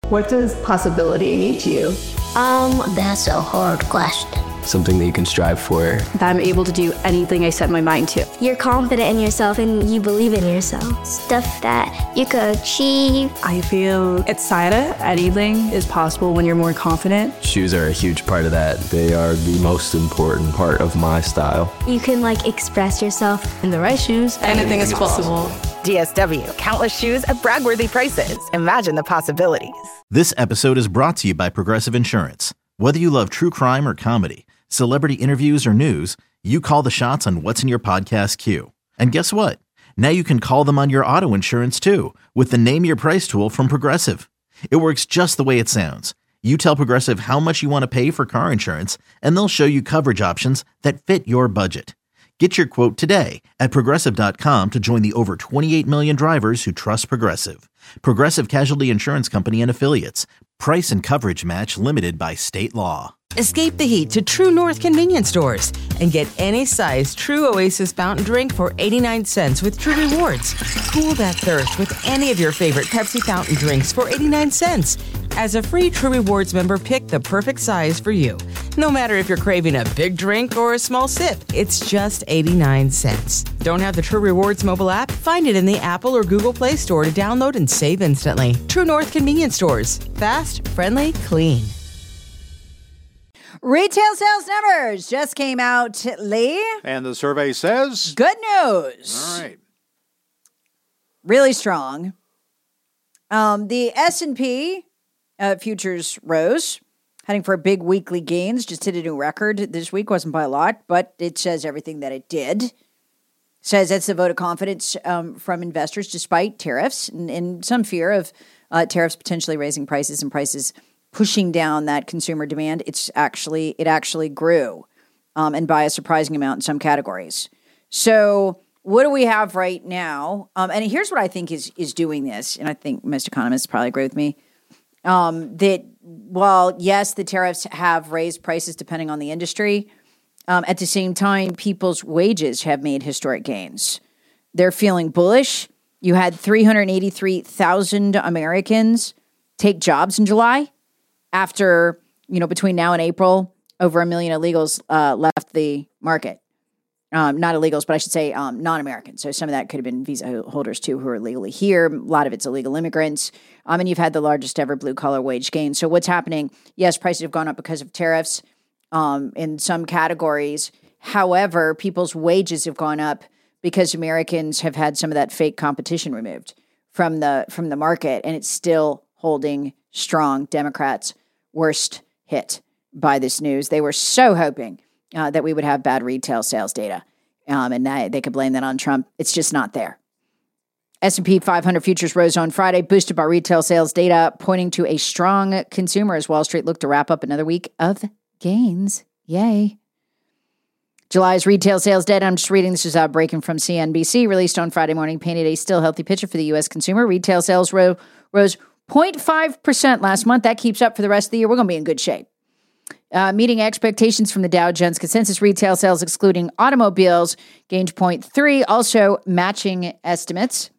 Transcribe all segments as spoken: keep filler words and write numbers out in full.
What does possibility mean to you? Um, that's a hard question. Something that you can strive for. That I'm able to do anything I set my mind to. You're confident in yourself and you believe in yourself. Stuff that you could achieve. I feel excited. Anything is possible when you're more confident. Shoes are a huge part of that. They are the most important part of my style. You can like express yourself. In the right shoes, anything is possible. D S W, countless shoes at brag-worthy prices. Imagine the possibilities. This episode is brought to you by Progressive Insurance. Whether you love true crime or comedy, celebrity interviews or news, you call the shots on what's in your podcast queue. And guess what? Now you can call them on your auto insurance too with the Name Your Price tool from Progressive. It works just the way it sounds. You tell Progressive how much you want to pay for car insurance, and they'll show you coverage options that fit your budget. Get your quote today at Progressive dot com to join the over twenty-eight million drivers who trust Progressive. Progressive Casualty Insurance Company and Affiliates. Price and coverage match limited by state law. Escape the heat to True North convenience stores and get any size True Oasis fountain drink for eighty-nine cents with True Rewards. Cool that thirst with any of your favorite Pepsi fountain drinks for eighty-nine cents. As a free True Rewards member, pick the perfect size for you. No matter if you're craving a big drink or a small sip, it's just eighty-nine cents. Don't have the True Rewards mobile app? Find it in the Apple or Google Play Store to download and save instantly. True North convenience stores. Fast, friendly, clean. Retail sales numbers just came out, Lee. And the survey says? Good news. All right. Really strong. Um, the S and P uh, futures rose, heading for big weekly gains. Just hit a new record this week. Wasn't by a lot, but it says everything that it did. Says that's the vote of confidence um, from investors despite tariffs and, and some fear of uh, tariffs potentially raising prices and prices pushing down that consumer demand. It's actually, it actually grew um, and by a surprising amount in some categories. So what do we have right now? Um, and here's what I think is is doing this, and I think most economists probably agree with me, um, that while, yes, the tariffs have raised prices depending on the industry, um, at the same time, people's wages have made historic gains. They're feeling bullish. You had three hundred eighty-three thousand Americans take jobs in July. After, you know, between now and April, over a million illegals uh, left the market. Um, not illegals, but I should say um, non-Americans. So some of that could have been visa holders, too, who are legally here. A lot of it's illegal immigrants. Um, and you've had the largest ever blue-collar wage gain. So what's happening? Yes, prices have gone up because of tariffs um, in some categories. However, people's wages have gone up because Americans have had some of that fake competition removed from the from the market. And it's still holding strong. Democrats' worst hit by this news. They were so hoping uh, that we would have bad retail sales data, um, and that they could blame that on Trump. It's just not there. S and P five hundred futures rose on Friday, boosted by retail sales data, pointing to a strong consumer as Wall Street looked to wrap up another week of gains. Yay. July's retail sales data, I'm just reading, this is uh, breaking from C N B C, released on Friday morning, painted a still healthy picture for the U S consumer. Retail sales ro- rose zero point five percent last month. That keeps up for the rest of the year. We're going to be in good shape. Uh, meeting expectations from the Dow Jones Consensus retail sales, excluding automobiles, gained zero point three, also matching estimates.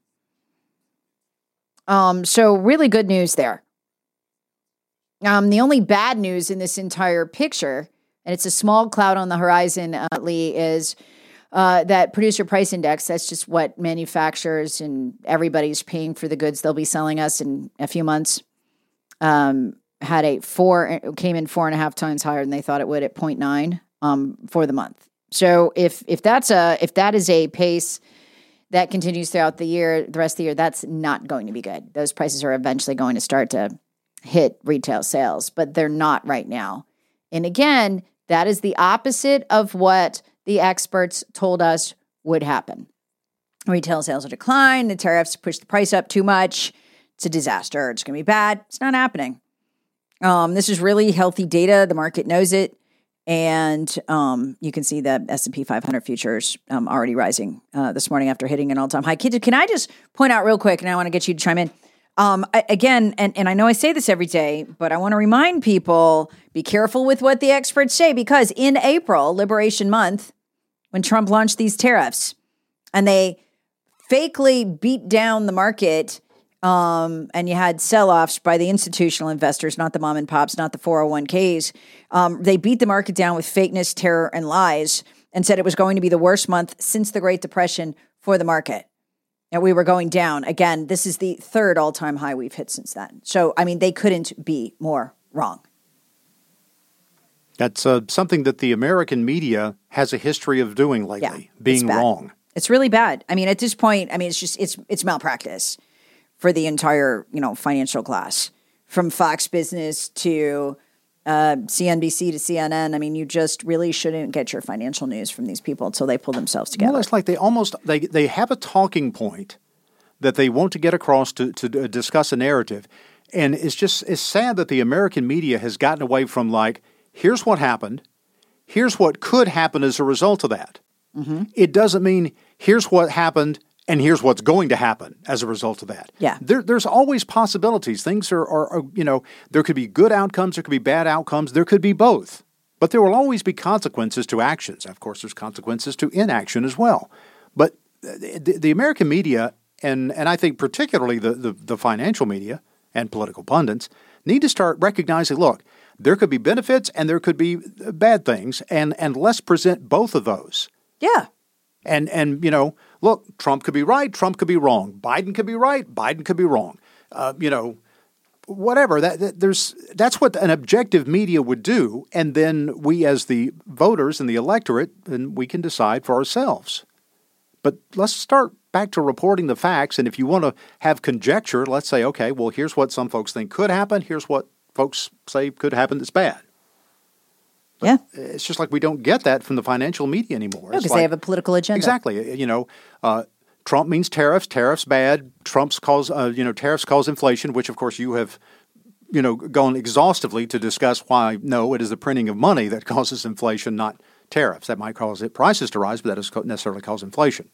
Um, so really good news there. Um, the only bad news in this entire picture, and it's a small cloud on the horizon, uh, Lee, is Uh, that producer price index, that's just what manufacturers and everybody's paying for the goods they'll be selling us in a few months, um, had a four, came in four and a half times higher than they thought it would at zero point nine um, for the month. So if if that's a if that is a pace that continues throughout the year, the rest of the year, that's not going to be good. Those prices are eventually going to start to hit retail sales, but they're not right now. And again, that is the opposite of what the experts told us would happen. Retail sales will decline. The tariffs push the price up too much. It's a disaster. It's going to be bad. It's not happening. Um, this is really healthy data. The market knows it. And um, you can see the S and P five hundred futures um, already rising uh, this morning after hitting an all-time high. Can, can I just point out real quick, and I want to get you to chime in. Um, I, again, and, and I know I say this every day, but I want to remind people, be careful with what the experts say, because in April, Liberation Month, when Trump launched these tariffs and they fakely beat down the market Um, and you had sell-offs by the institutional investors, not the mom and pops, not the four oh one k's. Um, they beat the market down with fakeness, terror, and lies and said it was going to be the worst month since the Great Depression for the market. And we were going down. Again, this is the third all-time high we've hit since then. So, I mean, they couldn't be more wrong. That's uh, something that the American media has a history of doing lately, yeah, being it's wrong. It's really bad. I mean, at this point, I mean, it's just, it's it's malpractice for the entire, you know, financial class, from Fox Business to uh, C N B C to C N N. I mean, you just really shouldn't get your financial news from these people until they pull themselves together. Well, it's like they almost, they, they have a talking point that they want to get across to, to discuss a narrative. And it's just, it's sad that the American media has gotten away from like, here's what happened, here's what could happen as a result of that. Mm-hmm. It doesn't mean here's what happened and here's what's going to happen as a result of that. Yeah. There, there's always possibilities. Things are, are, are, you know, there could be good outcomes, there could be bad outcomes, there could be both. But there will always be consequences to actions. Of course, there's consequences to inaction as well. But the, the American media, and, and I think particularly the, the, the financial media and political pundits, need to start recognizing, look, there could be benefits and there could be bad things, and, and let's present both of those. Yeah. And, and you know, look, Trump could be right, Trump could be wrong. Biden could be right, Biden could be wrong. Uh, you know, whatever. That, that there's that's what an objective media would do, and then we as the voters and the electorate, and we can decide for ourselves. But let's start back to reporting the facts, and if you want to have conjecture, let's say, okay, well, here's what some folks think could happen, here's what folks say could happen that's bad. But yeah. It's just like we don't get that from the financial media anymore. Because like, they have a political agenda. Exactly. You know, uh, Trump means tariffs, tariffs bad. Trump's cause, uh, you know, tariffs cause inflation, which of course you have, you know, gone exhaustively to discuss why, no, it is the printing of money that causes inflation, not tariffs. That might cause it prices to rise, but that doesn't necessarily cause inflation.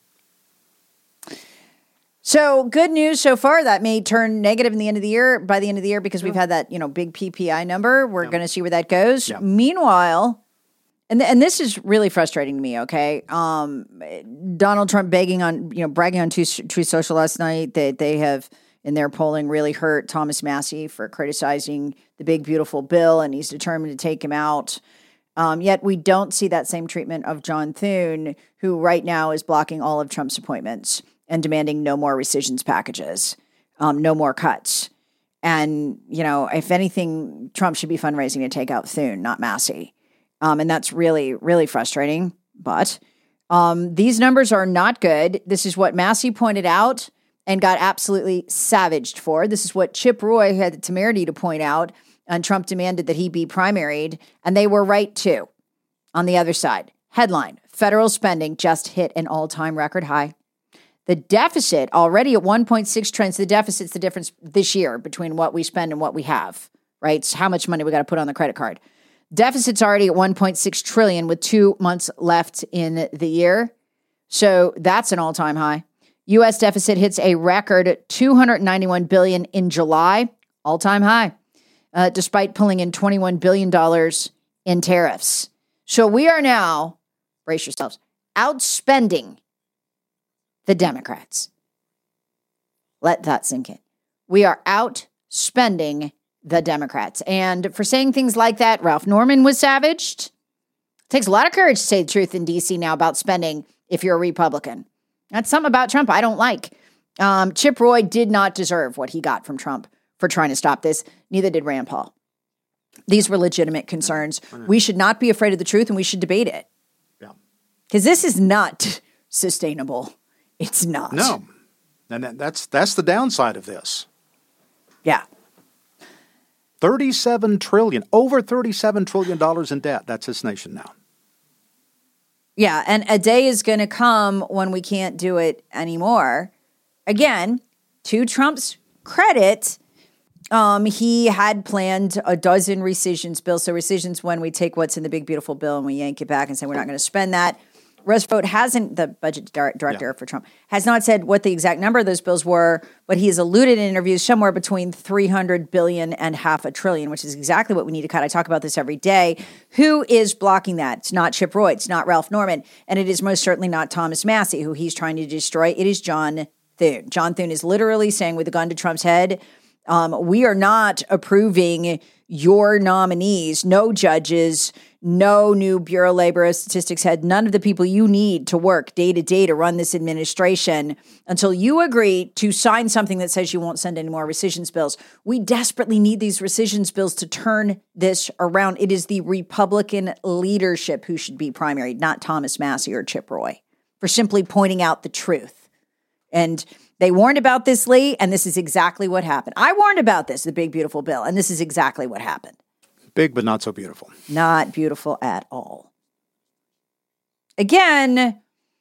So good news so far. That may turn negative in the end of the year, by the end of the year, because yeah. we've had that, you know, big P P I number. We're yeah. going to see where that goes. Yeah. Meanwhile, and and this is really frustrating to me. Okay, um, Donald Trump begging on, you know, bragging on Truth Social last night that they have in their polling really hurt Thomas Massie for criticizing the big beautiful bill, and he's determined to take him out. Um, yet we don't see that same treatment of John Thune, who right now is blocking all of Trump's appointments and demanding no more rescissions packages, um, no more cuts. And, you know, if anything, Trump should be fundraising to take out Thune, not Massie. Um, and that's really, really frustrating. But um, these numbers are not good. This is what Massie pointed out and got absolutely savaged for. This is what Chip Roy had the temerity to point out, and Trump demanded that he be primaried. And they were right, too. On the other side, headline, federal spending just hit an all-time record high. The deficit already at one point six trends. The deficit's the difference this year between what we spend and what we have, right? It's how much money we got to put on the credit card. Deficit's already at one point six trillion with two months left in the year. So that's an all-time high. U S deficit hits a record two hundred ninety-one billion dollars in July, all-time high, uh, despite pulling in twenty-one billion dollars in tariffs. So we are now, brace yourselves, outspending the Democrats. Let that sink in. We are outspending the Democrats. And for saying things like that, Ralph Norman was savaged. It takes a lot of courage to say the truth in D C now about spending if you're a Republican. That's something about Trump I don't like. Um, Chip Roy did not deserve what he got from Trump for trying to stop this. Neither did Rand Paul. These were legitimate concerns. We should not be afraid of the truth, and we should debate it. Yeah. Because this is not sustainable. It's not. No. And that, that's that's the downside of this. Yeah. thirty-seven trillion dollars, over thirty-seven trillion dollars in debt. That's this nation now. Yeah, and a day is going to come when we can't do it anymore. Again, to Trump's credit, um, he had planned a dozen rescissions bills. So rescissions when we take what's in the big, beautiful bill and we yank it back and say we're not going to spend that. Russ Vought hasn't, the budget director yeah. for Trump, has not said what the exact number of those bills were, but he has alluded in interviews somewhere between three hundred billion dollars and half a trillion, which is exactly what we need to cut. I talk about this every day. Who is blocking that? It's not Chip Roy. It's not Ralph Norman. And it is most certainly not Thomas Massie, who he's trying to destroy. It is John Thune. John Thune is literally saying with a gun to Trump's head, um, we are not approving your nominees, no judges, no new Bureau of Labor Statistics head, none of the people you need to work day to day to run this administration until you agree to sign something that says you won't send any more rescissions bills. We desperately need these rescissions bills to turn this around. It is the Republican leadership who should be primary, not Thomas Massie or Chip Roy, for simply pointing out the truth. And they warned about this, Lee, and this is exactly what happened. I warned about this, the big, beautiful bill, and this is exactly what happened. Big, but not so beautiful. Not beautiful at all. Again,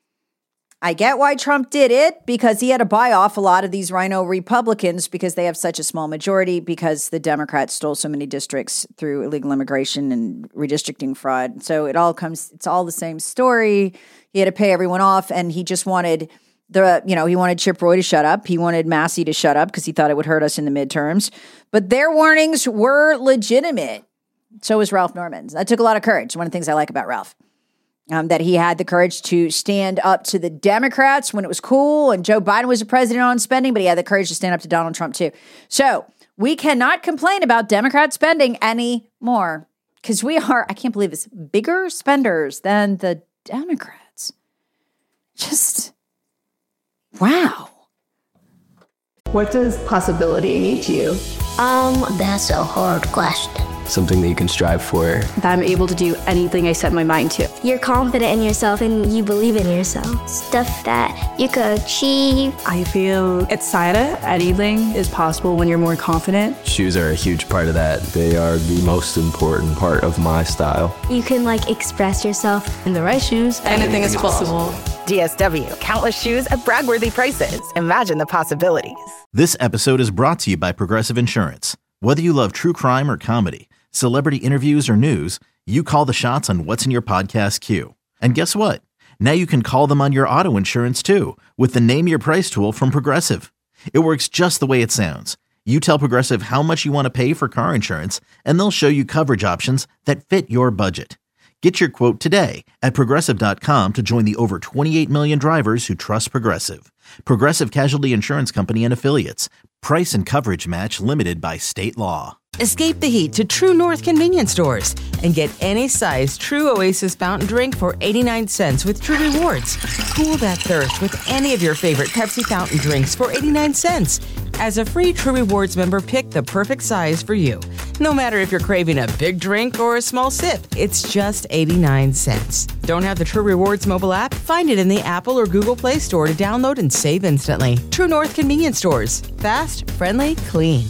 I get why Trump did it, because he had to buy off a lot of these rhino Republicans because they have such a small majority, because the Democrats stole so many districts through illegal immigration and redistricting fraud. So it all comes, it's all the same story. He had to pay everyone off, and he just wanted the, you know, he wanted Chip Roy to shut up. He wanted Massie to shut up because he thought it would hurt us in the midterms. But their warnings were legitimate. So was Ralph Norman's. That took a lot of courage. One of the things I like about Ralph, um, that he had the courage to stand up to the Democrats when it was cool and Joe Biden was the president on spending, but he had the courage to stand up to Donald Trump too. So we cannot complain about Democrat spending anymore because we are, I can't believe this, bigger spenders than the Democrats. Just, wow. What does possibility mean to you? Um, that's a hard question. Something that you can strive for. That I'm able to do anything I set my mind to. You're confident in yourself and you believe in yourself. Stuff that you could achieve. I feel excited. Anything is possible when you're more confident. Shoes are a huge part of that. They are the most important part of my style. You can like express yourself. In the right shoes, anything is possible. D S W, countless shoes at brag-worthy prices. Imagine the possibilities. This episode is brought to you by Progressive Insurance. Whether you love true crime or comedy, celebrity interviews or news, you call the shots on what's in your podcast queue. And guess what? Now you can call them on your auto insurance too with the Name Your Price tool from Progressive. It works just the way it sounds. You tell Progressive how much you want to pay for car insurance, and they'll show you coverage options that fit your budget. Get your quote today at Progressive dot com to join the over twenty-eight million drivers who trust Progressive. Progressive Casualty Insurance Company and Affiliates. Price and coverage match limited by state law. Escape the heat to True North convenience stores and get any size True Oasis fountain drink for eighty-nine cents with True Rewards. Cool that thirst with any of your favorite Pepsi fountain drinks for eighty-nine cents. As a free True Rewards member, pick the perfect size for you. No matter if you're craving a big drink or a small sip, it's just eighty-nine cents. Don't have the True Rewards mobile app? Find it in the Apple or Google Play Store to download and save instantly. True North convenience stores. Fast, friendly, clean.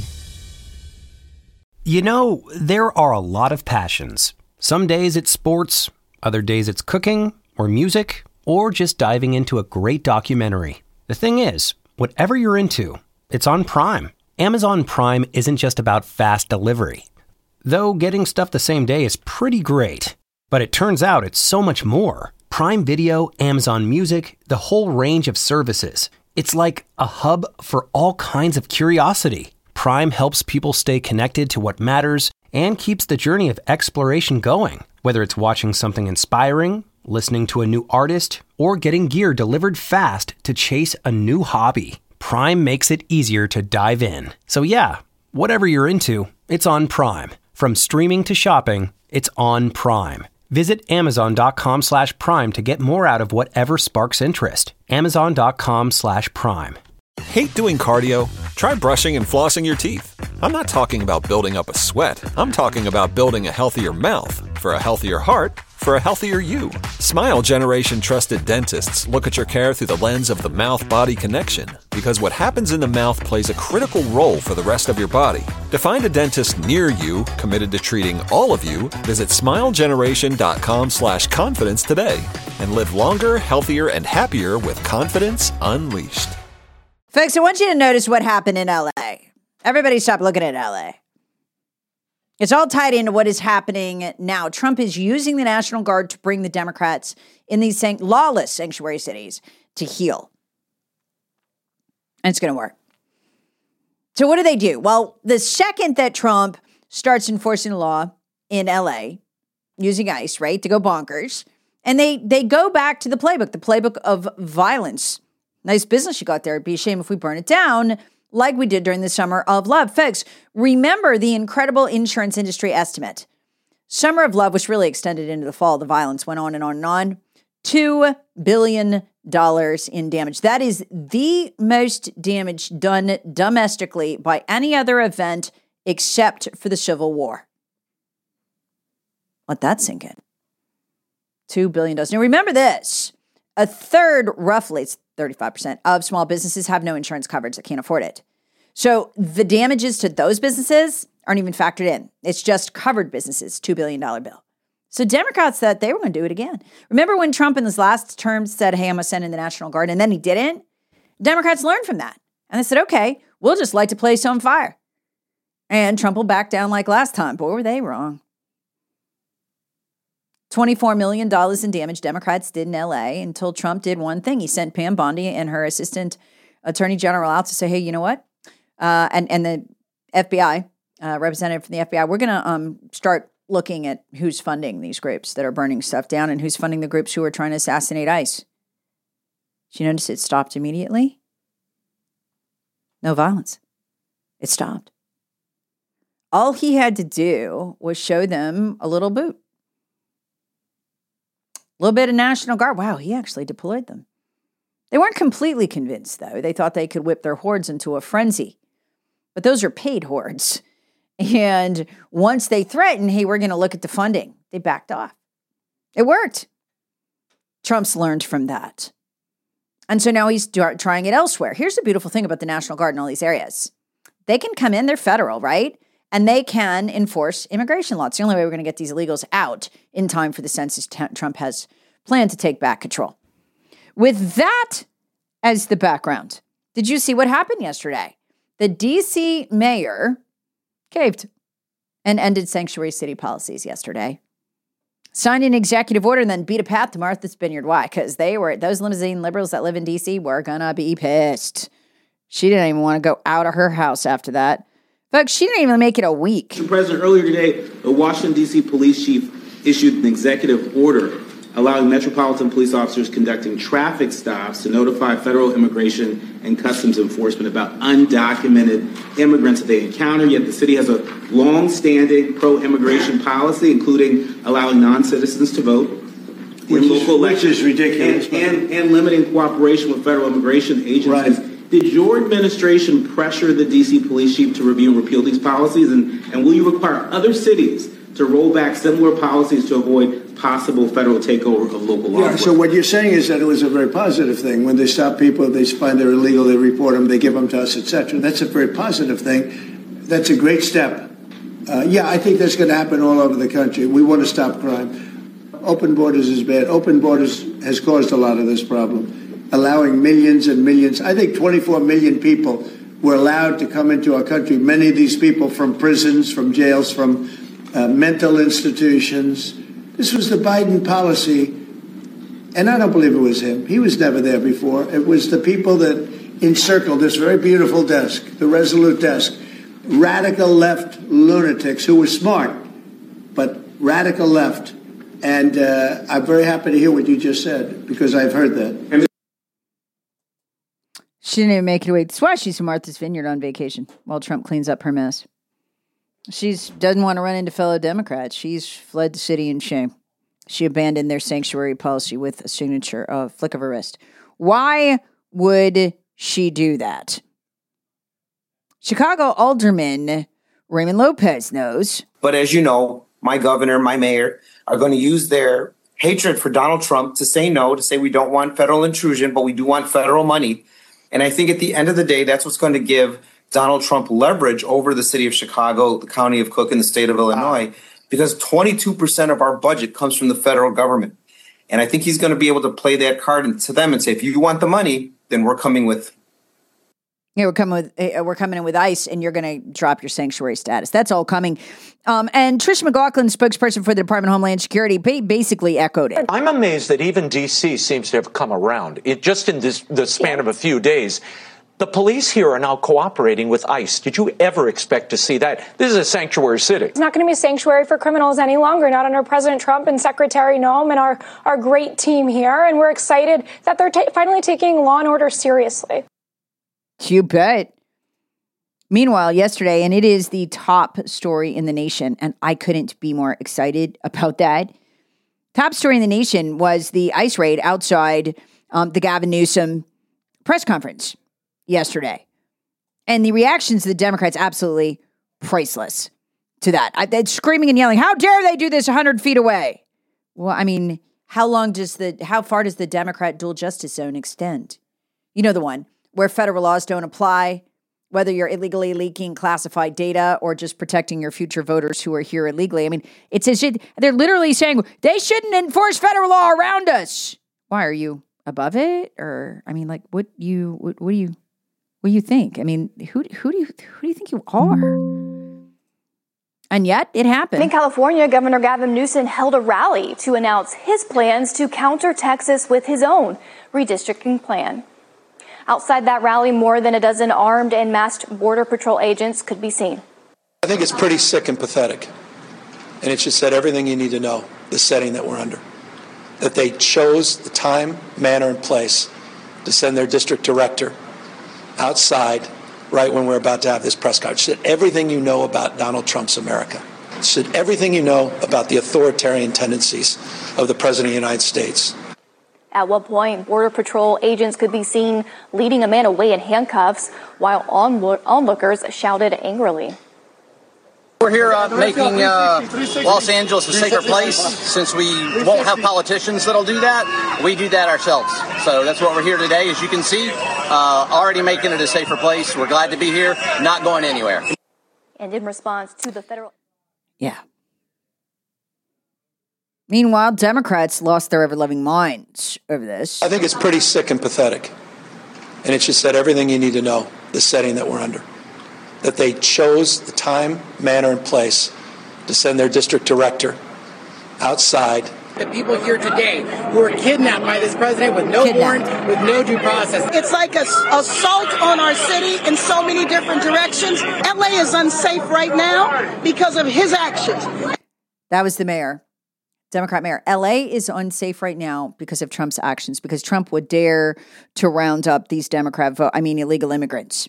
You know, there are a lot of passions. Some days it's sports, other days it's cooking or music, or just diving into a great documentary. The thing is, whatever you're into, it's on Prime. Amazon Prime isn't just about fast delivery. Though getting stuff the same day is pretty great. But it turns out it's so much more. Prime Video, Amazon Music, the whole range of services. It's like a hub for all kinds of curiosity. Prime helps people stay connected to what matters and keeps the journey of exploration going. Whether it's watching something inspiring, listening to a new artist, or getting gear delivered fast to chase a new hobby, Prime makes it easier to dive in. So yeah, whatever you're into, it's on Prime. From streaming to shopping, it's on Prime. Visit amazon.com slash prime to get more out of whatever sparks interest. Amazon.com slash prime. Hate doing cardio? Try brushing and flossing your teeth. I'm not talking about building up a sweat. I'm talking about building a healthier mouth for a healthier heart for a healthier you. Smile Generation trusted dentists look at your care through the lens of the mouth-body connection because what happens in the mouth plays a critical role for the rest of your body. To find a dentist near you committed to treating all of you, visit smilegeneration.com slash confidence today and live longer, healthier, and happier with confidence unleashed. Folks, I want you to notice what happened in L A. Everybody stop looking at L A. It's all tied into what is happening now. Trump is using the National Guard to bring the Democrats in these san- lawless sanctuary cities to heel. And it's going to work. So what do they do? Well, the second that Trump starts enforcing law in L A, using ICE, right, to go bonkers, and they, they go back to the playbook, the playbook of violence. Nice business you got there. It'd be a shame if we burn it down like we did during the Summer of Love. Folks, remember the incredible insurance industry estimate. Summer of Love, which really extended into the fall. The violence went on and on and on. two billion dollars in damage. That is the most damage done domestically by any other event except for the Civil War. Let that sink in. two billion dollars. Now remember this. A third, roughly, it's thirty-five percent of small businesses have no insurance coverage that can't afford it. So the damages to those businesses aren't even factored in. It's just covered businesses, two billion dollars bill. So Democrats said they were going to do it again. Remember when Trump in his last term said, hey, I'm going to send in the National Guard, and then he didn't? Democrats learned from that. And they said, okay, we'll just light the place on fire. And Trump will back down like last time. Boy, were they wrong. twenty-four million dollars in damage Democrats did in L A until Trump did one thing. He sent Pam Bondi and her assistant attorney general out to say, hey, you know what? Uh, and, and the F B I, uh, representative from the F B I, we're going to um, start looking at who's funding these groups that are burning stuff down and who's funding the groups who are trying to assassinate ICE. Did you notice it stopped immediately? No violence. It stopped. All he had to do was show them a little boot. A little bit of National Guard. Wow, he actually deployed them. They weren't completely convinced, though. They thought they could whip their hordes into a frenzy. But those are paid hordes. And once they threatened, hey, we're going to look at the funding, they backed off. It worked. Trump's learned from that. And so now he's trying it elsewhere. Here's the beautiful thing about the National Guard in all these areas. They can come in, they're federal, right? And they can enforce immigration law. It's the only way we're going to get these illegals out in time for the census Trump has planned to take back control. With that as the background, did you see what happened yesterday? The D C mayor caved and ended sanctuary city policies yesterday. Signed an executive order and then beat a path to Martha's Vineyard. Why? Because they were, those limousine liberals that live in D C were going to be pissed. She didn't even want to go out of her house after that. Folks, she didn't even make it a week. Mister President, earlier today, the Washington, D C police chief issued an executive order allowing Metropolitan police officers conducting traffic stops to notify federal immigration and customs enforcement about undocumented immigrants that they encounter. Yet the city has a long-standing pro-immigration policy, including allowing non-citizens to vote in local elections. Which is ridiculous. And, and, and limiting cooperation with federal immigration agencies. Right. Did your administration pressure the D C police chief to review and repeal these policies? And, and will you require other cities to roll back similar policies to avoid possible federal takeover of local law? Yeah, so what you're saying is that it was a very positive thing. When they stop people, they find they're illegal, they report them, they give them to us, et cetera. That's a very positive thing. That's a great step. Uh, yeah, I think that's going to happen all over the country. We want to stop crime. Open borders is bad. Open borders has caused a lot of this problem, allowing millions and millions. I think twenty-four million people were allowed to come into our country. Many of these people from prisons, from jails, from uh, mental institutions. This was the Biden policy, and I don't believe it was him. He was never there before. It was the people that encircled this very beautiful desk, the Resolute desk, radical left lunatics who were smart, but radical left. And uh, I'm very happy to hear what you just said, because I've heard that. She didn't even make it away. That's why she's from Martha's Vineyard on vacation while Trump cleans up her mess. She doesn't want to run into fellow Democrats. She's fled the city in shame. She abandoned their sanctuary policy with a signature, a flick of her wrist. Why would she do that? Chicago Alderman Raymond Lopez knows. But as you know, my governor, my mayor are going to use their hatred for Donald Trump to say no, to say we don't want federal intrusion, but we do want federal money. And I think at the end of the day, that's what's going to give Donald Trump leverage over the city of Chicago, the county of Cook, and the state of Illinois, because twenty-two percent of our budget comes from the federal government. And I think he's going to be able to play that card to them and say, if you want the money, then we're coming with. Yeah, we're coming with we're coming in with ICE, and you're going to drop your sanctuary status. That's all coming. Um, and Trish McLaughlin, spokesperson for the Department of Homeland Security, basically echoed it. I'm amazed that even D C seems to have come around. It just in this the span of a few days. The police here are now cooperating with ICE. Did you ever expect to see that? This is a sanctuary city. It's not going to be a sanctuary for criminals any longer, not under President Trump and Secretary Noem and our, our great team here. And we're excited that they're ta- finally taking law and order seriously. You bet. Meanwhile, yesterday, and it is the top story in the nation, and I couldn't be more excited about that. Top story in the nation was the ICE raid outside um, the Gavin Newsom press conference yesterday. And the reactions of the Democrats, absolutely priceless to that. I, they're screaming and yelling, how dare they do this one hundred feet away? Well, I mean, how long does the, how far does the Democrat dual justice zone extend? You know the one where federal laws don't apply, whether you're illegally leaking classified data or just protecting your future voters who are here illegally. I mean, it's as if they're literally saying they shouldn't enforce federal law around us. Why, are you above it? Or, I mean, like, what you, what, what do you, what do you think? I mean, who, who do you, who do you think you are? And yet it happened. In California, Governor Gavin Newsom held a rally to announce his plans to counter Texas with his own redistricting plan. Outside that rally, more than a dozen armed and masked Border Patrol agents could be seen. I think it's pretty sick and pathetic. And it just said everything you need to know, the setting that we're under. That they chose the time, manner, and place to send their district director outside right when we're about to have this press conference. It said everything you know about Donald Trump's America. It said everything you know about the authoritarian tendencies of the President of the United States. At one point, Border Patrol agents could be seen leading a man away in handcuffs while onlookers shouted angrily. We're here uh, making uh, Los Angeles a safer place. Since we won't have politicians that'll do that, we do that ourselves. So that's what we're here today. As you can see, uh, already making it a safer place. We're glad to be here, not going anywhere. And in response to the federal... Yeah. Meanwhile, Democrats lost their ever-loving minds over this. I think it's pretty sick and pathetic. And it just said everything you need to know, the setting that we're under. That they chose the time, manner, and place to send their district director outside. The people here today who were kidnapped by this president with no warrant, with no due process. It's like an assault on our city in so many different directions. L A is unsafe right now because of his actions. That was the mayor. Democrat mayor. L A is unsafe right now because of Trump's actions, because Trump would dare to round up these Democrat vote, I mean, illegal immigrants.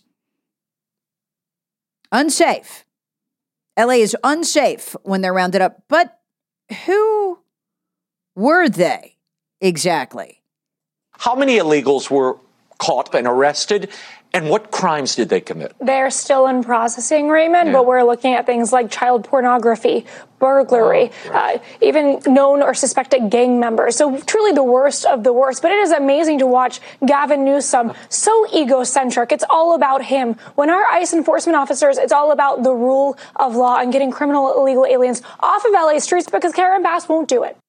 Unsafe. L A is unsafe when they're rounded up. But who were they exactly? How many illegals were caught and arrested? And what crimes did they commit? They're still in processing, Raymond, Yeah. but we're looking at things like child pornography, burglary, uh, even known or suspected gang members. So truly the worst of the worst. But it is amazing to watch Gavin Newsom, so egocentric. It's all about him. When our ICE enforcement officers, it's all about the rule of law and getting criminal illegal aliens off of L A streets because Karen Bass won't do it.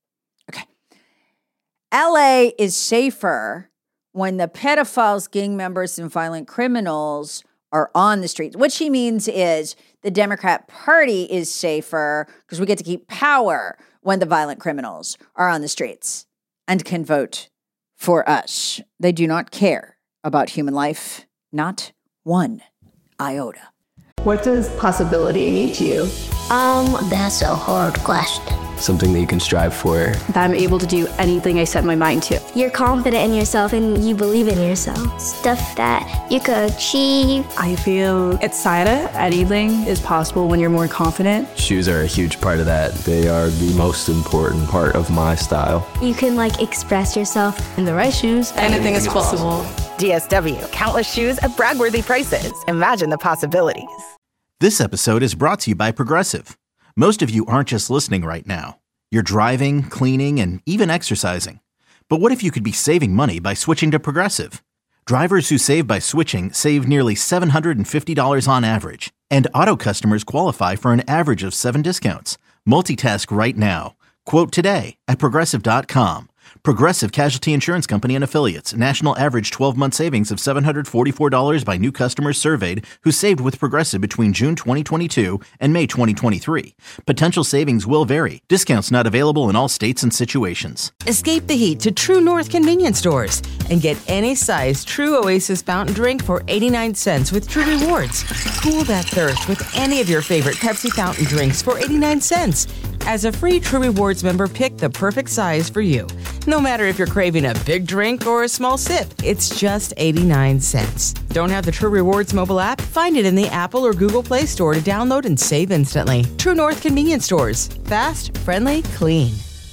L A is safer when the pedophiles, gang members, and violent criminals are on the streets. What she means is the Democrat Party is safer because we get to keep power when the violent criminals are on the streets and can vote for us. They do not care about human life, not one iota. What does possibility mean to you? Um, that's a hard question. Something that you can strive for. That I'm able to do anything I set my mind to. You're confident in yourself and you believe in yourself. Stuff that you could achieve. I feel excited. Anything is possible when you're more confident. Shoes are a huge part of that. They are the most important part of my style. You can like express yourself. In the right shoes, anything is possible. D S W, countless shoes at brag-worthy prices. Imagine the possibilities. This episode is brought to you by Progressive. Most of you aren't just listening right now. You're driving, cleaning, and even exercising. But what if you could be saving money by switching to Progressive? Drivers who save by switching save nearly seven hundred fifty dollars on average. And auto customers qualify for an average of seven discounts. Multitask right now. Quote today at Progressive dot com. Progressive Casualty Insurance Company and Affiliates. National average twelve-month savings of seven hundred forty-four dollars by new customers surveyed who saved with Progressive between June twenty twenty-two and May twenty twenty-three. Potential savings will vary. Discounts not available in all states and situations. Escape the heat to True North convenience stores and get any size True Oasis fountain drink for eighty-nine cents with True Rewards. Cool that thirst with any of your favorite Pepsi fountain drinks for eighty-nine cents. As a free True Rewards member, pick the perfect size for you. No matter if you're craving a big drink or a small sip, it's just eighty-nine cents. Don't have the True Rewards mobile app? Find it in the Apple or Google Play Store to download and save instantly. True North convenience stores. Fast, friendly, clean.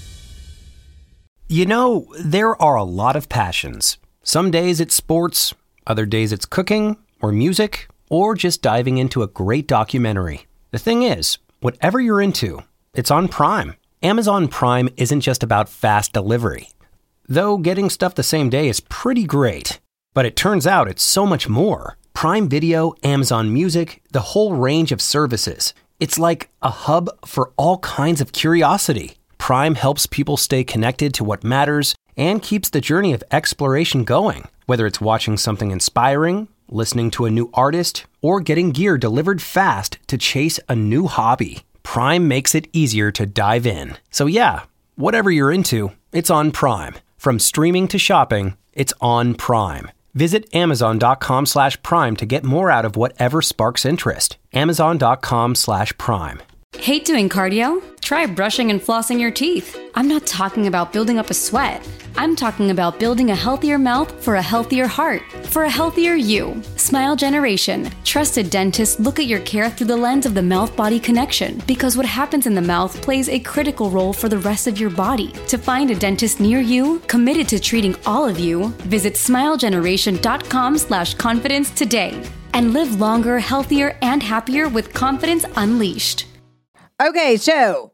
You know, there are a lot of passions. Some days it's sports, other days it's cooking, or music, or just diving into a great documentary. The thing is, whatever you're into, it's on Prime. Amazon Prime isn't just about fast delivery. Though getting stuff the same day is pretty great. But it turns out it's so much more. Prime Video, Amazon Music, the whole range of services. It's like a hub for all kinds of curiosity. Prime helps people stay connected to what matters and keeps the journey of exploration going. Whether it's watching something inspiring, listening to a new artist, or getting gear delivered fast to chase a new hobby. Prime makes it easier to dive in. So yeah, whatever you're into, it's on Prime. From streaming to shopping, it's on Prime. Visit amazon.com slash prime to get more out of whatever sparks interest. Amazon.com slash prime. Hate doing cardio? Try brushing and flossing your teeth. I'm not talking about building up a sweat. I'm talking about building a healthier mouth for a healthier heart, for a healthier you. Smile Generation. Trusted dentists look at your care through the lens of the mouth-body connection, because what happens in the mouth plays a critical role for the rest of your body. To find a dentist near you, committed to treating all of you, visit smilegeneration.com slash confidence today. And live longer, healthier, and happier with confidence unleashed. Okay, so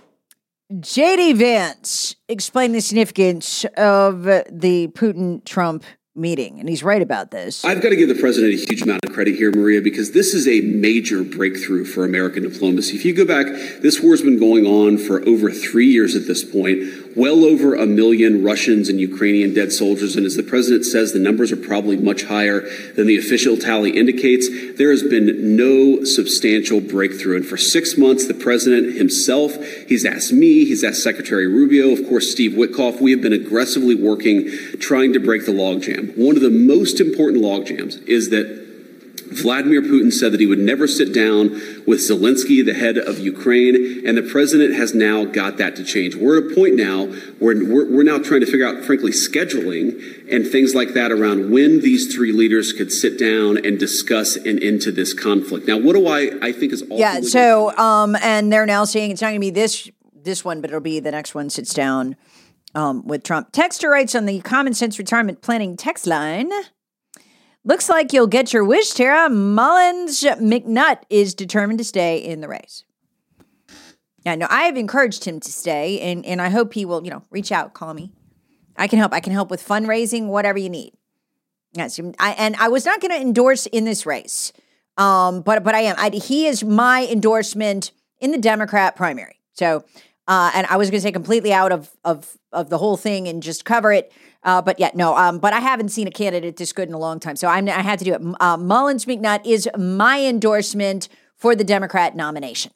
J D Vance explained the significance of the Putin-Trump meeting, and he's right about this. I've got to give the president a huge amount of credit here, Maria, because this is a major breakthrough for American diplomacy. If you go back, this war's been going on for over three years at this point, well over a million Russians and Ukrainian dead soldiers, and as the president says, the numbers are probably much higher than the official tally indicates. There has been no substantial breakthrough, and for six months, the president himself, he's asked me, he's asked Secretary Rubio, of course, Steve Witkoff, we have been aggressively working, trying to break the logjam. One of the most important logjams is that Vladimir Putin said that he would never sit down with Zelensky, the head of Ukraine, and the president has now got that to change. We're at a point now where we're, we're now trying to figure out, frankly, scheduling and things like that around when these three leaders could sit down and discuss an end to this conflict. Now, what do I, I think is ultimately... Yeah, so, um, and they're now saying it's not going to be this this one, but it'll be the next one sits down um, with Trump. Texter writes on the Common Sense Retirement Planning text line... Looks like you'll get your wish, Tara. Mullins McNutt is determined to stay in the race. Yeah, no, I have encouraged him to stay, and, and I hope he will, you know, reach out, call me. I can help. I can help with fundraising, whatever you need. Yes, I, and I was not going to endorse in this race, um, but but I am. I, he is my endorsement in the Democrat primary. So, uh, and I was going to say completely out of of of the whole thing and just cover it. Uh, but yeah, no, um, but I haven't seen a candidate this good in a long time. So I'm, I had to do it. Uh, Mullins McNutt is my endorsement for the Democrat nomination.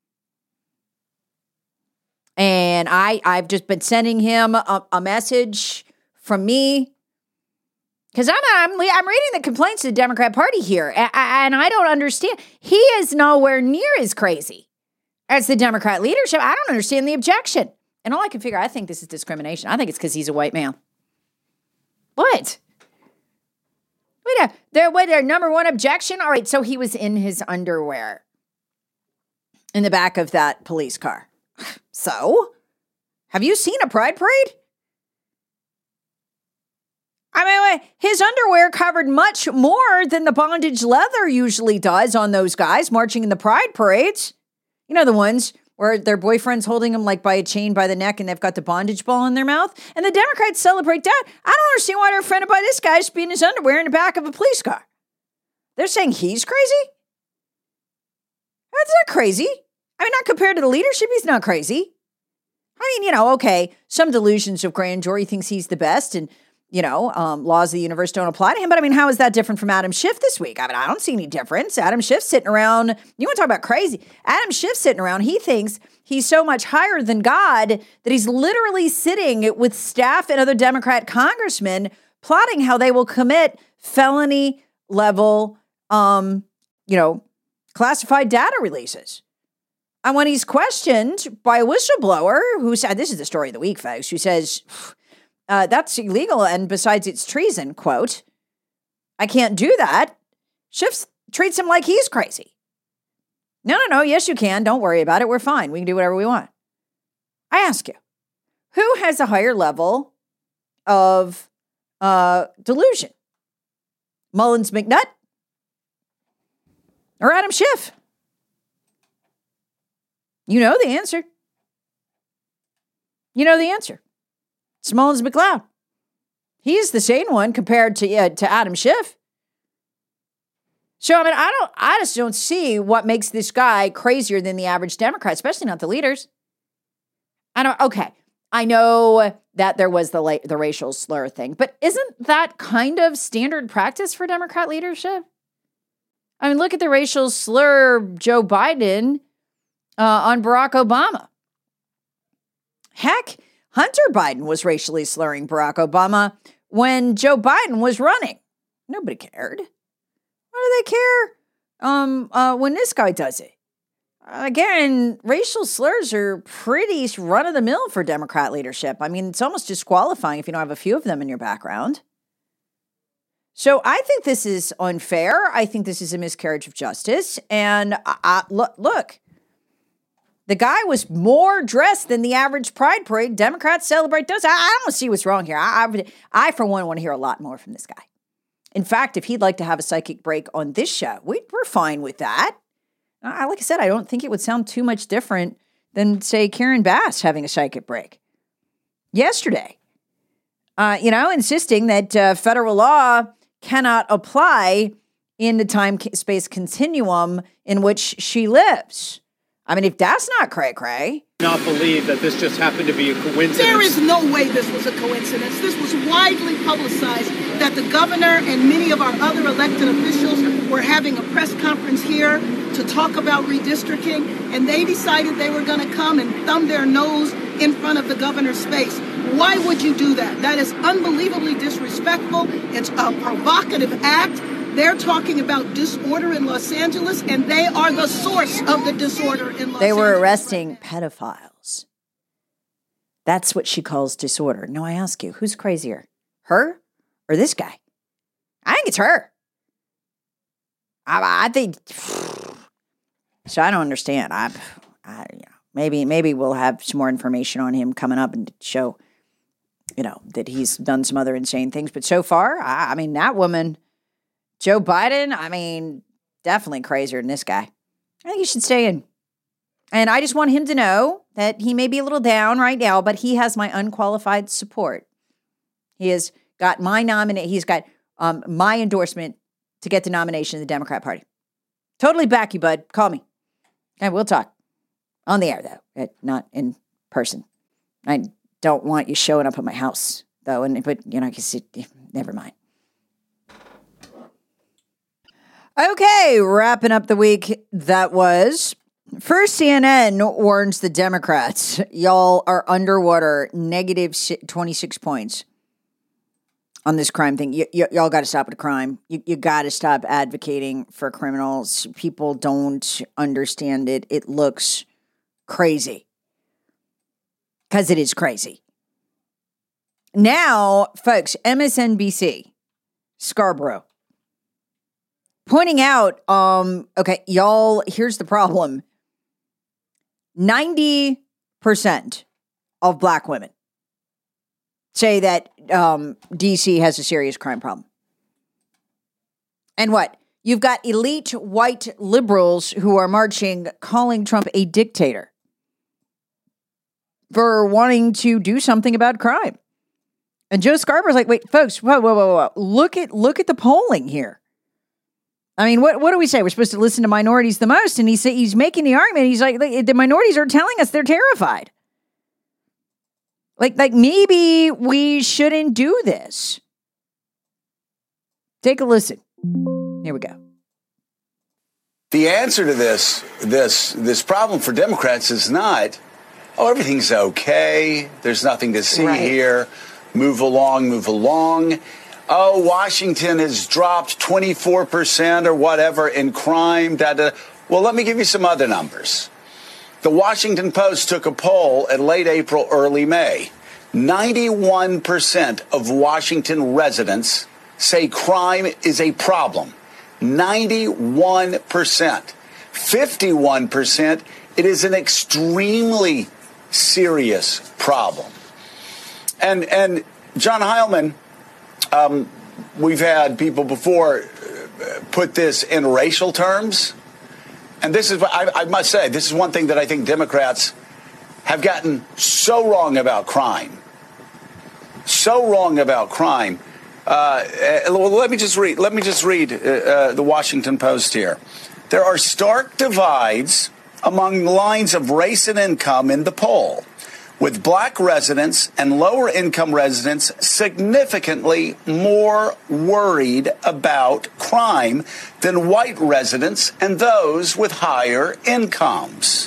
And I, I've just been sending him a, a message from me. Because I'm, I'm, I'm reading the complaints of the Democrat Party here. And I, and I don't understand. He is nowhere near as crazy as the Democrat leadership. I don't understand the objection. And all I can figure, I think this is discrimination. I think it's because he's a white man. What? Wait a their wait their number one objection? All right, so he was in his underwear in the back of that police car. So? Have you seen a pride parade? I mean, wait, his underwear covered much more than the bondage leather usually does on those guys marching in the pride parades. You know, the ones where their boyfriend's holding them like by a chain by the neck and they've got the bondage ball in their mouth. And the Democrats celebrate that. I don't understand why they're offended by this guy just being in his underwear in the back of a police car. They're saying he's crazy? That's not crazy. I mean, not compared to the leadership, he's not crazy. I mean, you know, okay, some delusions of grandeur. He thinks he's the best and, you know, um, laws of the universe don't apply to him. But I mean, how is that different from Adam Schiff this week? I mean, I don't see any difference. Adam Schiff sitting around, you want to talk about crazy. Adam Schiff sitting around, he thinks he's so much higher than God that he's literally sitting with staff and other Democrat congressmen plotting how they will commit felony level, um, you know, classified data releases. And when he's questioned by a whistleblower who said, this is the story of the week, folks, who says, uh, that's illegal. And besides, it's treason, quote, I can't do that. Schiff treats him like he's crazy. No, no, no. Yes, you can. Don't worry about it. We're fine. We can do whatever we want. I ask you, who has a higher level of uh, delusion? Mullins McNutt or Adam Schiff? You know the answer. You know the answer. It's Mullins McLeod. He's the sane one compared to uh, to Adam Schiff. So I mean, I don't. I just don't see what makes this guy crazier than the average Democrat, especially not the leaders. I don't. Okay, I know that there was the la- the racial slur thing, but isn't that kind of standard practice for Democrat leadership? I mean, look at the racial slur Joe Biden uh, on Barack Obama. Heck, Hunter Biden was racially slurring Barack Obama when Joe Biden was running. Nobody cared. Why do they care um, uh, when this guy does it? Again, racial slurs are pretty run-of-the-mill for Democrat leadership. I mean, it's almost disqualifying if you don't have a few of them in your background. So I think this is unfair. I think this is a miscarriage of justice. And I, I, look, look, the guy was more dressed than the average Pride Parade Democrats celebrate does. I, I don't see what's wrong here. I, I, I, for one, want to hear a lot more from this guy. In fact, if he'd like to have a psychic break on this show, we, we're fine with that. I, like I said, I don't think it would sound too much different than, say, Karen Bass having a psychic break yesterday. Uh, you know, insisting that uh, federal law cannot apply in the time-space continuum in which she lives. I mean, if that's not cray-cray. Not believe that this just happened to be a coincidence. There is no way this was a coincidence. This was widely publicized that the governor and many of our other elected officials were having a press conference here to talk about redistricting, and they decided they were going to come and thumb their nose in front of the governor's face. Why would you do that? That is unbelievably disrespectful. It's a provocative act. They're talking about disorder in Los Angeles, and they are the source of the disorder in Los Angeles. They were arresting pedophiles. That's what she calls disorder. Now, I ask you, who's crazier, her or this guy? I think it's her. I, I think. So I don't understand. I, I, you know, maybe, maybe we'll have some more information on him coming up and show, you know, that he's done some other insane things. But so far, I, I mean, that woman. Joe Biden, I mean, definitely crazier than this guy. I think he should stay in. And I just want him to know that he may be a little down right now, but he has my unqualified support. He has got my nomination. He's got um, my endorsement to get the nomination of the Democrat Party. Totally back you, bud. Call me. And we'll talk. On the air, though, not in person. I don't want you showing up at my house, though. And but, you know, cause it, never mind. Okay, wrapping up the week that was. First, C N N warns the Democrats, y'all are underwater, negative twenty-six points on this crime thing. Y- y- y'all got to stop with the crime. You, you got to stop advocating for criminals. People don't understand it. It looks crazy. Because it is crazy. Now, folks, M S N B C, Scarborough. Pointing out, um, okay, y'all, here's the problem. ninety percent of black women say that um, D C has a serious crime problem. And what? You've got elite white liberals who are marching, calling Trump a dictator for wanting to do something about crime. And Joe Scarborough's like, wait, folks, whoa, whoa, whoa, whoa. Look at, look at the polling here. I mean, what what do we say? We're supposed to listen to minorities the most. And he's, he's making the argument. He's like, the minorities are telling us they're terrified. Like, like maybe we shouldn't do this. Take a listen. Here we go. The answer to this, this, this problem for Democrats is not, oh, everything's okay. There's nothing to see right. here. Move along, move along. Oh, Washington has dropped twenty-four percent or whatever in crime. Da, da. Well, let me give you some other numbers. The Washington Post took a poll at late April, early May. ninety-one percent of Washington residents say crime is a problem. ninety-one percent. fifty-one percent, it is an extremely serious problem. And, and John Heilman, um, we've had people before put this in racial terms. And this is, I, I must say, this is one thing that I think Democrats have gotten so wrong about crime. So wrong about crime. Uh, well, let me just read. Let me just read uh, uh, the Washington Post here. There are stark divides among lines of race and income in the poll, with black residents and lower income residents significantly more worried about crime than white residents and those with higher incomes.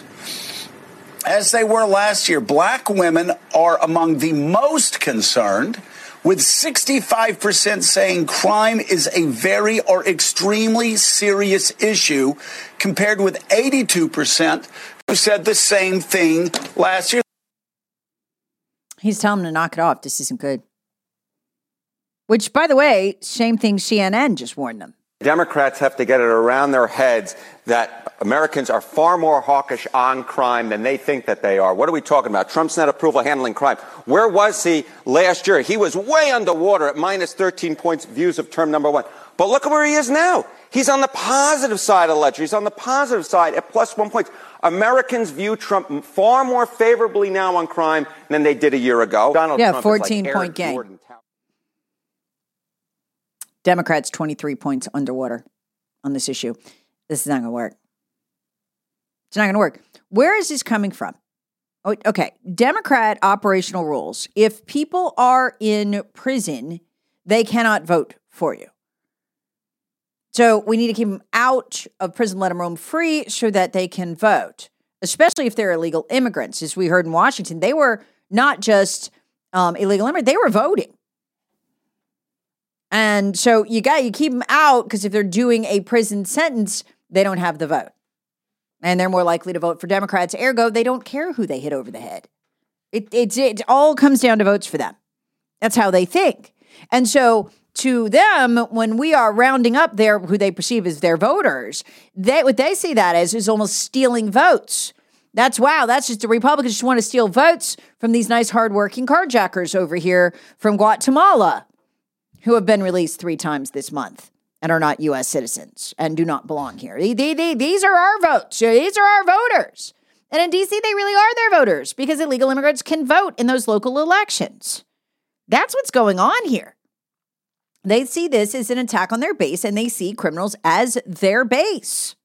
As they were last year, black women are among the most concerned, with sixty-five percent saying crime is a very or extremely serious issue, compared with eighty-two percent who said the same thing last year. He's telling them to knock it off. This isn't good. Which, by the way, same thing C N N just warned them. Democrats have to get it around their heads that Americans are far more hawkish on crime than they think that they are. What are we talking about? Trump's net approval handling crime. Where was he last year? He was way underwater at minus thirteen points views of term number one. But look at where he is now. He's on the positive side of the ledger. He's on the positive side at plus one point. Americans view Trump far more favorably now on crime than they did a year ago. Donald yeah, Trump fourteen-point gain. Jordan. Democrats twenty-three points underwater on this issue. This is not going to work. It's not going to work. Where is this coming from? Oh, okay, Democrat operational rules. If people are in prison, they cannot vote for you. So we need to keep them out of prison, let them roam free so that they can vote, especially if they're illegal immigrants. As we heard in Washington, they were not just um, illegal immigrants, they were voting. And so you got you keep them out because if they're doing a prison sentence, they don't have the vote. And they're more likely to vote for Democrats. Ergo, they don't care who they hit over the head. It, it, it all comes down to votes for them. That's how they think. And so to them, when we are rounding up their who they perceive as their voters, they what they see that as is almost stealing votes. That's wow, that's just the Republicans just want to steal votes from these nice hardworking carjackers over here from Guatemala, who have been released three times this month and are not U S citizens and do not belong here. They, they, they, these are our votes. These are our voters. And in D C, they really are their voters because illegal immigrants can vote in those local elections. That's what's going on here. They see this as an attack on their base, and they see criminals as their base.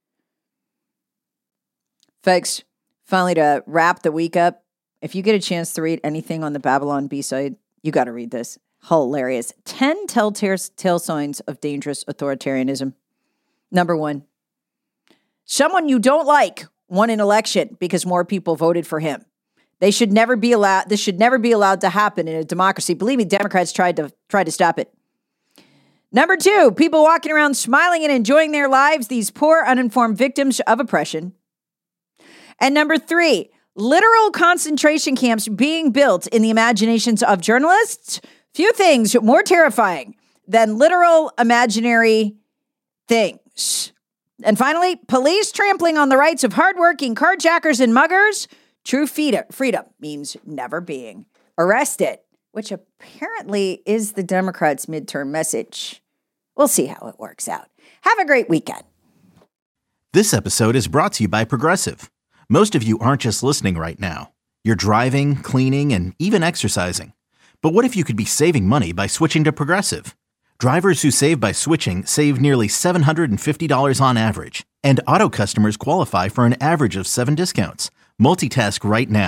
Folks, finally to wrap the week up, if you get a chance to read anything on the Babylon B-side, you got to read this. Hilarious. ten telltale signs of dangerous authoritarianism. Number one, someone you don't like won an election because more people voted for him. They should never be allowed. This should never be allowed to happen in a democracy. Believe me, Democrats tried to try to stop it. Number two, people walking around smiling and enjoying their lives, these poor, uninformed victims of oppression. And number three, literal concentration camps being built in the imaginations of journalists. Few things more terrifying than literal imaginary things. And finally, police trampling on the rights of hardworking carjackers and muggers. True freedom means never being arrested, which apparently is the Democrats' midterm message. We'll see how it works out. Have a great weekend. This episode is brought to you by Progressive. Most of you aren't just listening right now. You're driving, cleaning, and even exercising. But what if you could be saving money by switching to Progressive? Drivers who save by switching save nearly seven hundred fifty dollars on average. And auto customers qualify for an average of seven discounts. Multitask right now.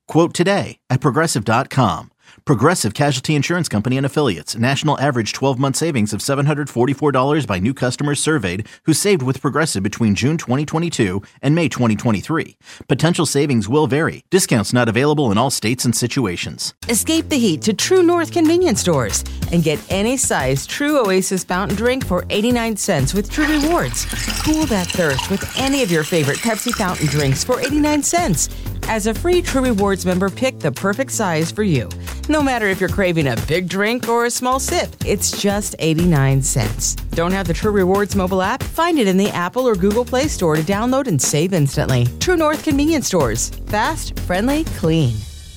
Quote today at Progressive dot com. Progressive Casualty Insurance Company and Affiliates. National average twelve-month savings of seven hundred forty-four dollars by new customers surveyed who saved with Progressive between June twenty twenty-two and May twenty twenty-three. Potential savings will vary. Discounts not available in all states and situations. Escape the heat to True North convenience stores and get any size True Oasis fountain drink for eighty-nine cents with True Rewards. Cool that thirst with any of your favorite Pepsi fountain drinks for eighty-nine cents. As a free True Rewards member, pick the perfect size for you. No matter if you're craving a big drink or a small sip, it's just eighty-nine cents. Don't have the True Rewards mobile app? Find it in the Apple or Google Play Store to download and save instantly. True North convenience stores. Fast, friendly, clean.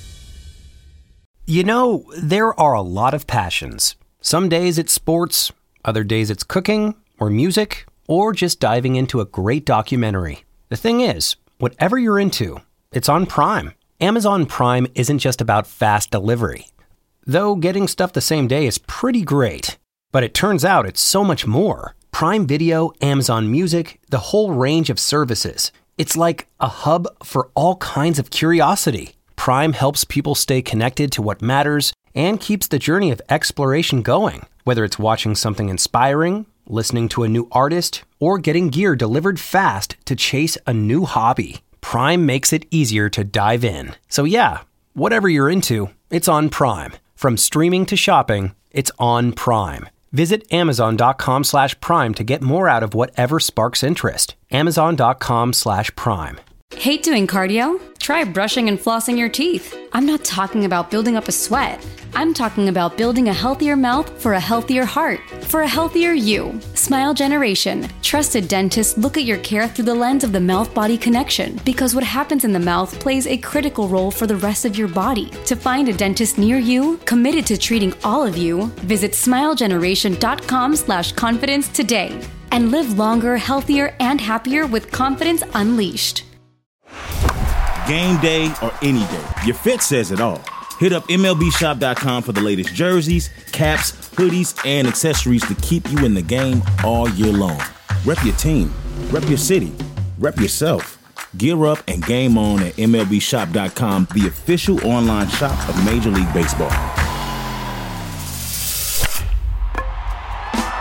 You know, there are a lot of passions. Some days it's sports, other days it's cooking, or music, or just diving into a great documentary. The thing is, whatever you're into, it's on Prime. Amazon Prime isn't just about fast delivery. Though getting stuff the same day is pretty great. But it turns out it's so much more. Prime Video, Amazon Music, the whole range of services. It's like a hub for all kinds of curiosity. Prime helps people stay connected to what matters and keeps the journey of exploration going. Whether it's watching something inspiring, listening to a new artist, or getting gear delivered fast to chase a new hobby. Prime makes it easier to dive in. So yeah, whatever you're into, it's on Prime. From streaming to shopping, it's on Prime. Visit Amazon.com slash Prime to get more out of whatever sparks interest. Amazon.com slash Prime. Hate doing cardio? Try brushing and flossing your teeth. I'm not talking about building up a sweat. I'm talking about building a healthier mouth for a healthier heart, for a healthier you. Smile Generation. Trusted dentists look at your care through the lens of the mouth-body connection, because what happens in the mouth plays a critical role for the rest of your body. To find a dentist near you, committed to treating all of you, visit smilegeneration.com slash confidence today. And live longer, healthier, and happier with confidence unleashed. Game day or any day, your fit says it all. Hit up M L B shop dot com for the latest jerseys, caps, hoodies, and accessories to keep you in the game all year long. Rep your team, rep your city, rep yourself. Gear up and game on at M L B shop dot com, the official online shop of Major League Baseball.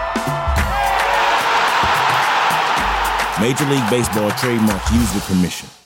Major League Baseball trademarks used with permission.